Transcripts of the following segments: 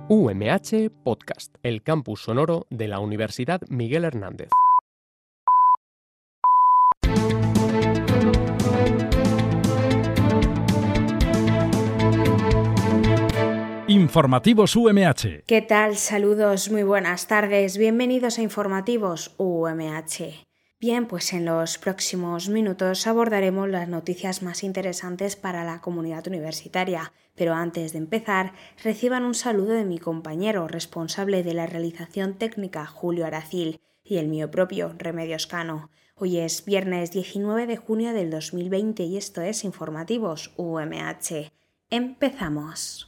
UMH Podcast, el campus sonoro de la Universidad Miguel Hernández. Informativos UMH. ¿Qué tal? Saludos, muy buenas tardes. Bienvenidos a Informativos UMH. Bien, pues en los próximos minutos abordaremos las noticias más interesantes para la comunidad universitaria. Pero antes de empezar, reciban un saludo de mi compañero responsable de la realización técnica, Julio Aracil, y el mío propio, Remedios Cano. Hoy es viernes 19 de junio del 2020 y esto es Informativos UMH. ¡Empezamos!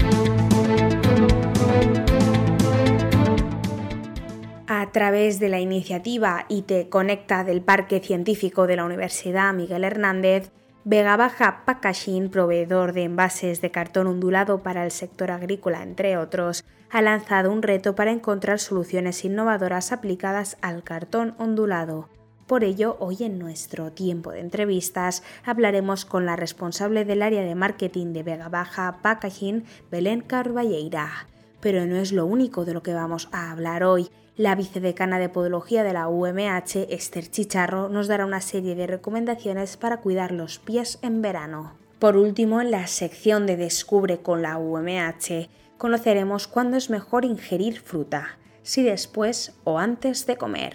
A través de la iniciativa IT Conecta del Parque Científico de la Universidad Miguel Hernández, Vega Baja Packaging, proveedor de envases de cartón ondulado para el sector agrícola, entre otros, ha lanzado un reto para encontrar soluciones innovadoras aplicadas al cartón ondulado. Por ello, hoy en nuestro tiempo de entrevistas hablaremos con la responsable del área de marketing de Vega Baja Packaging, Belén Carballeira. Pero no es lo único de lo que vamos a hablar hoy. La vicedecana de Podología de la UMH, Esther Chicharro, nos dará una serie de recomendaciones para cuidar los pies en verano. Por último, en la sección de Descubre con la UMH, conoceremos cuándo es mejor ingerir fruta, si después o antes de comer.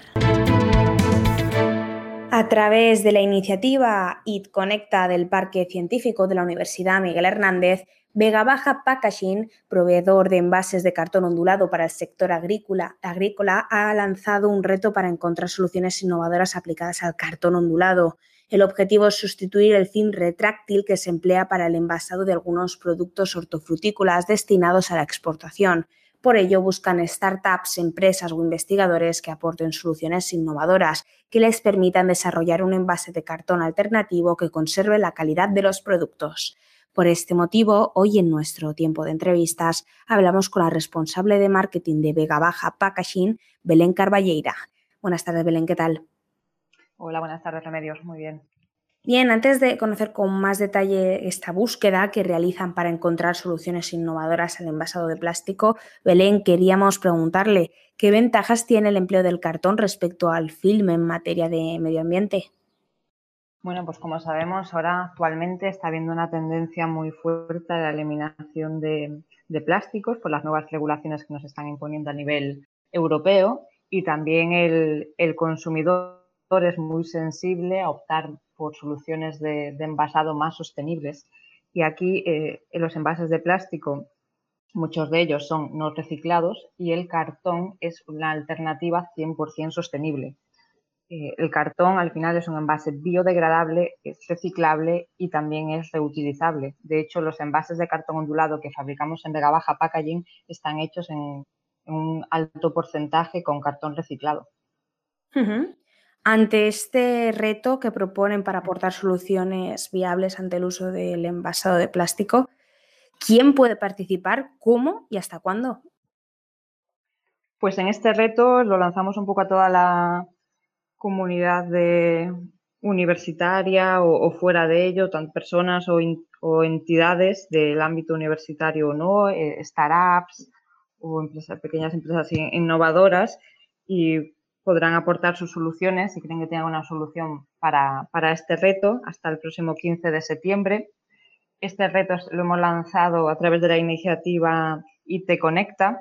A través de la iniciativa IT Conecta del Parque Científico de la Universidad Miguel Hernández, Vega Baja Packaging, proveedor de envases de cartón ondulado para el sector agrícola, ha lanzado un reto para encontrar soluciones innovadoras aplicadas al cartón ondulado. El objetivo es sustituir el film retráctil que se emplea para el envasado de algunos productos hortofrutícolas destinados a la exportación. Por ello, buscan startups, empresas o investigadores que aporten soluciones innovadoras que les permitan desarrollar un envase de cartón alternativo que conserve la calidad de los productos. Por este motivo, hoy en nuestro tiempo de entrevistas hablamos con la responsable de marketing de Vega Baja Packaging, Belén Carballeira. Buenas tardes, Belén, ¿qué tal? Hola, buenas tardes, Remedios. Muy bien. Bien, antes de conocer con más detalle esta búsqueda que realizan para encontrar soluciones innovadoras al envasado de plástico, Belén, queríamos preguntarle ¿qué ventajas tiene el empleo del cartón respecto al film en materia de medio ambiente? Bueno, pues como sabemos, ahora actualmente está habiendo una tendencia muy fuerte a la eliminación de plásticos por las nuevas regulaciones que nos están imponiendo a nivel europeo y también el consumidor es muy sensible a optar por soluciones de envasado más sostenibles. Y aquí en los envases de plástico, muchos de ellos son no reciclados y el cartón es una alternativa 100% sostenible. El cartón al final es un envase biodegradable, es reciclable y también es reutilizable. De hecho, los envases de cartón ondulado que fabricamos en Vega Baja Packaging están hechos en un alto porcentaje con cartón reciclado. Uh-huh. Ante este reto que proponen para aportar soluciones viables ante el uso del envasado de plástico, ¿quién puede participar? ¿Cómo y hasta cuándo? Pues en este reto lo lanzamos un poco a toda la comunidad universitaria o fuera de ello, tanto personas o entidades del ámbito universitario o no, startups o pequeñas empresas innovadoras, y podrán aportar sus soluciones si creen que tengan una solución para este reto hasta el próximo 15 de septiembre. Este reto lo hemos lanzado a través de la iniciativa IT Conecta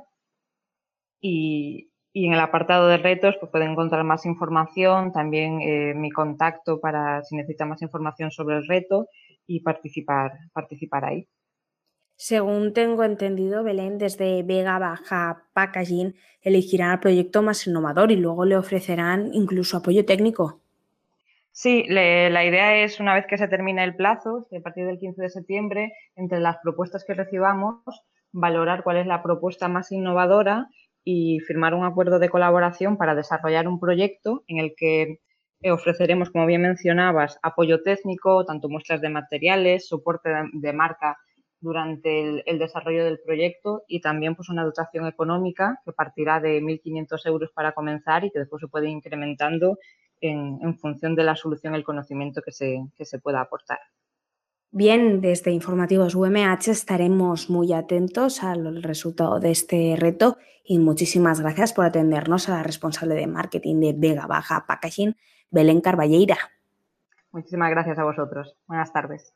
y en el apartado de retos pues pueden encontrar más información, también mi contacto para si necesitan más información sobre el reto y participar ahí. Según tengo entendido, Belén, desde Vega Baja Packaging elegirán el proyecto más innovador y luego le ofrecerán incluso apoyo técnico. Sí, la idea es, una vez que se termine el plazo, a partir del 15 de septiembre, entre las propuestas que recibamos, valorar cuál es la propuesta más innovadora y firmar un acuerdo de colaboración para desarrollar un proyecto en el que ofreceremos, como bien mencionabas, apoyo técnico, tanto muestras de materiales, soporte de marca durante el desarrollo del proyecto y también pues una dotación económica que partirá de 1.500 euros para comenzar y que después se puede ir incrementando en función de la solución y el conocimiento que se pueda aportar. Bien, desde Informativos UMH estaremos muy atentos al resultado de este reto y muchísimas gracias por atendernos a la responsable de marketing de Vega Baja Packaging, Belén Carballeira. Muchísimas gracias a vosotros. Buenas tardes.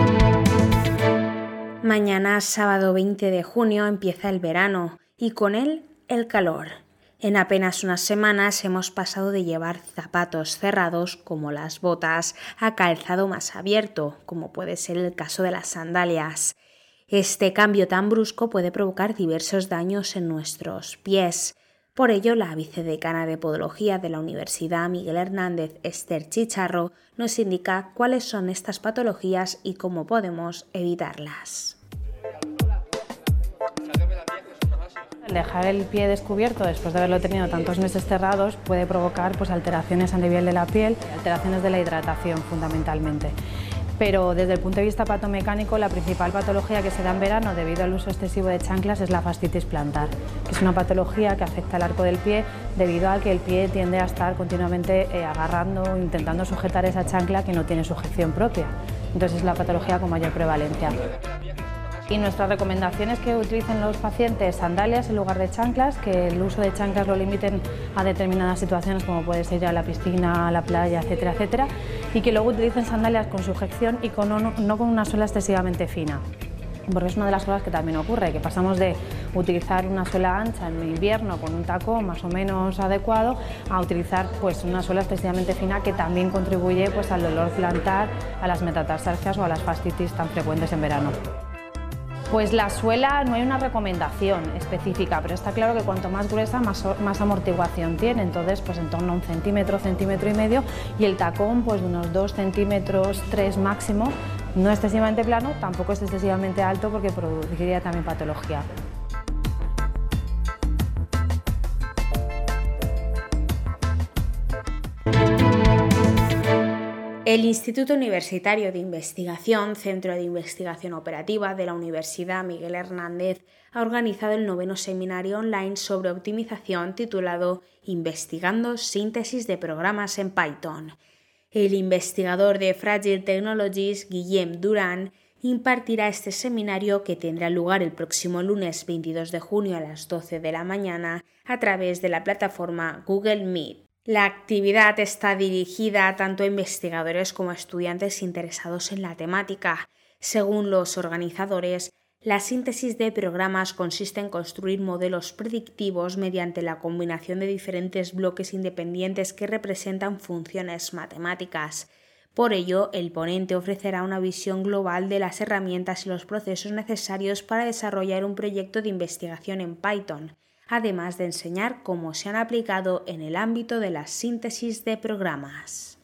Mañana, sábado 20 de junio, empieza el verano y con él el calor. En apenas unas semanas hemos pasado de llevar zapatos cerrados, como las botas, a calzado más abierto, como puede ser el caso de las sandalias. Este cambio tan brusco puede provocar diversos daños en nuestros pies. Por ello, la vicedecana de Podología de la Universidad Miguel Hernández, Esther Chicharro, nos indica cuáles son estas patologías y cómo podemos evitarlas. El dejar el pie descubierto después de haberlo tenido tantos meses cerrados puede provocar alteraciones a nivel de la piel, alteraciones de la hidratación fundamentalmente. Pero desde el punto de vista patomecánico, la principal patología que se da en verano debido al uso excesivo de chanclas es la fascitis plantar, que es una patología que afecta al arco del pie debido a que el pie tiende a estar continuamente agarrando, intentando sujetar esa chancla que no tiene sujeción propia. Entonces es la patología con mayor prevalencia. Y nuestra recomendación es que utilicen los pacientes sandalias en lugar de chanclas, que el uso de chanclas lo limiten a determinadas situaciones como puede ser ir a la piscina, a la playa, etcétera, etcétera, y que luego utilicen sandalias con sujeción y no con una suela excesivamente fina. Porque es una de las cosas que también ocurre, que pasamos de utilizar una suela ancha en invierno con un tacón más o menos adecuado a utilizar una suela excesivamente fina que también contribuye al dolor plantar, a las metatarsalgias o a las fascitis tan frecuentes en verano. Pues la suela no hay una recomendación específica, pero está claro que cuanto más gruesa, más amortiguación tiene. Entonces, en torno a 1 centímetro, centímetro y medio, y el tacón, de unos 2 centímetros, 3 máximo, no excesivamente plano, tampoco es excesivamente alto porque produciría también patología. El Instituto Universitario de Investigación, Centro de Investigación Operativa de la Universidad Miguel Hernández, ha organizado el 9º seminario online sobre optimización titulado Investigando síntesis de programas en Python. El investigador de Fragile Technologies, Guillem Durán, impartirá este seminario que tendrá lugar el próximo lunes 22 de junio a las 12 de la mañana a través de la plataforma Google Meet. La actividad está dirigida tanto a investigadores como a estudiantes interesados en la temática. Según los organizadores, la síntesis de programas consiste en construir modelos predictivos mediante la combinación de diferentes bloques independientes que representan funciones matemáticas. Por ello, el ponente ofrecerá una visión global de las herramientas y los procesos necesarios para desarrollar un proyecto de investigación en Python, además de enseñar cómo se han aplicado en el ámbito de la síntesis de programas.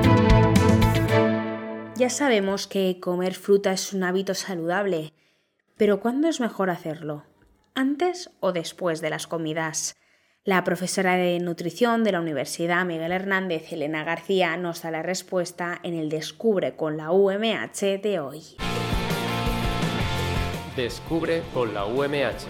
Ya sabemos que comer fruta es un hábito saludable, pero ¿cuándo es mejor hacerlo? ¿Antes o después de las comidas? La profesora de nutrición de la Universidad Miguel Hernández, Elena García, nos da la respuesta en el Descubre con la UMH de hoy. Descubre con la UMH.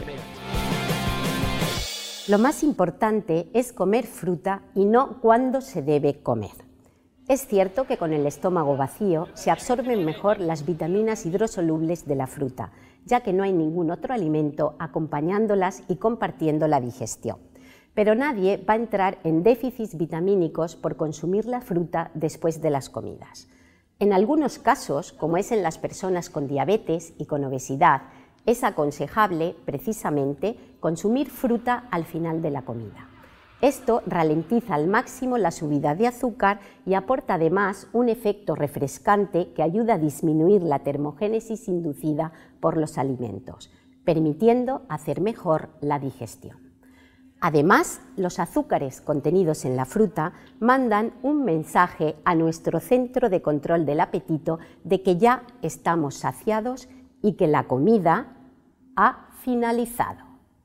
Lo más importante es comer fruta y no cuándo se debe comer. Es cierto que con el estómago vacío se absorben mejor las vitaminas hidrosolubles de la fruta, ya que no hay ningún otro alimento acompañándolas y compartiendo la digestión. Pero nadie va a entrar en déficits vitamínicos por consumir la fruta después de las comidas. En algunos casos, como es en las personas con diabetes y con obesidad, es aconsejable, precisamente, consumir fruta al final de la comida. Esto ralentiza al máximo la subida de azúcar y aporta además un efecto refrescante que ayuda a disminuir la termogénesis inducida por los alimentos, permitiendo hacer mejor la digestión. Además, los azúcares contenidos en la fruta mandan un mensaje a nuestro centro de control del apetito de que ya estamos saciados y que la comida ha finalizado.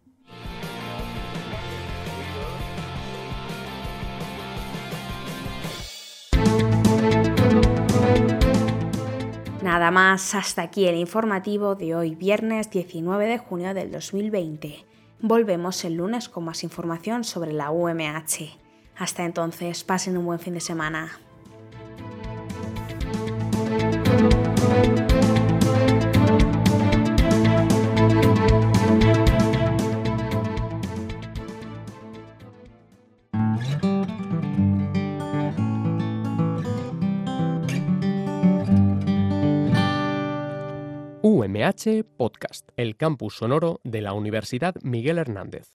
Nada más, hasta aquí el informativo de hoy, viernes 19 de junio del 2020. Volvemos el lunes con más información sobre la UMH. Hasta entonces, pasen un buen fin de semana. UMH Podcast, el campus sonoro de la Universidad Miguel Hernández.